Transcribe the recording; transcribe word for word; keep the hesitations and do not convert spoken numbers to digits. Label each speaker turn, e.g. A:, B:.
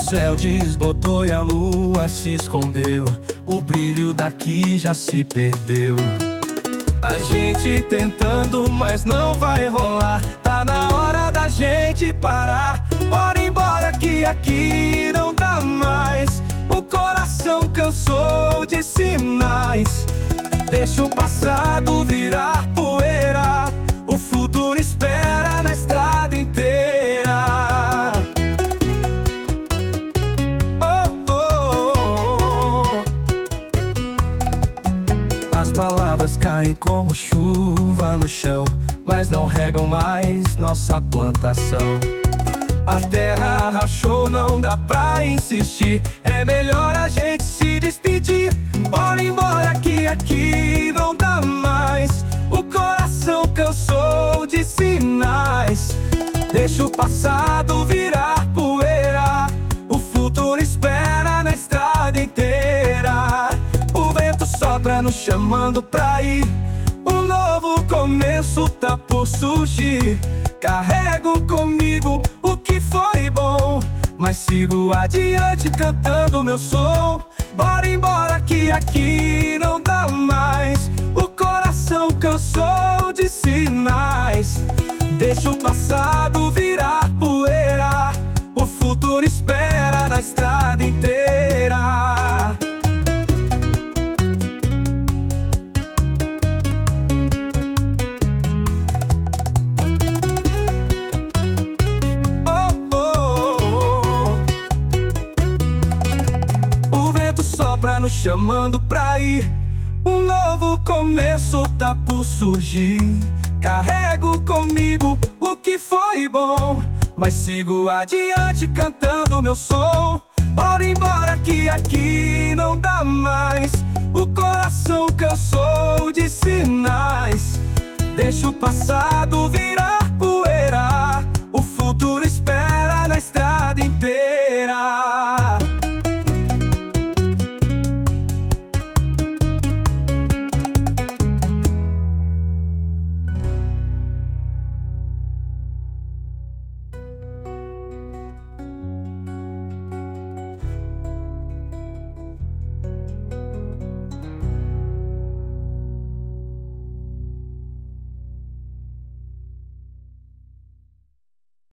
A: céu desbotou e a lua se escondeu. O brilho daqui já se perdeu. A gente tentando, mas não vai rolar. Tá na hora da gente parar. Bora embora que aqui não dá mais. O coração cansou de sinais. Deixa o passado virar poeira. O futuro espera na estrada inteira. Oh, oh, oh. As palavras caem como chuva no chão, mas não regam mais nossa plantação. A terra rachou, não dá pra insistir. É melhor a gente se despedir. Bora embora que aqui não dá mais. O coração cansou de sinais. Deixa o passado virar poeira. O futuro espera na estrada inteira. O vento sopra nos chamando pra ir. Um novo começo tá por surgir. Carrego comigo o que foi bom, mas sigo adiante cantando meu som. Bora embora que aqui não dá mais. O coração cansou de sinais. Deixa o passado virar poeira. O futuro espera na estrada inteira. Sopra nos chamando pra ir. Um novo começo tá por surgir. Carrego comigo o que foi bom, mas sigo adiante cantando meu som. Bora embora que aqui não dá mais. O coração cansou de sinais. Deixa o passado virar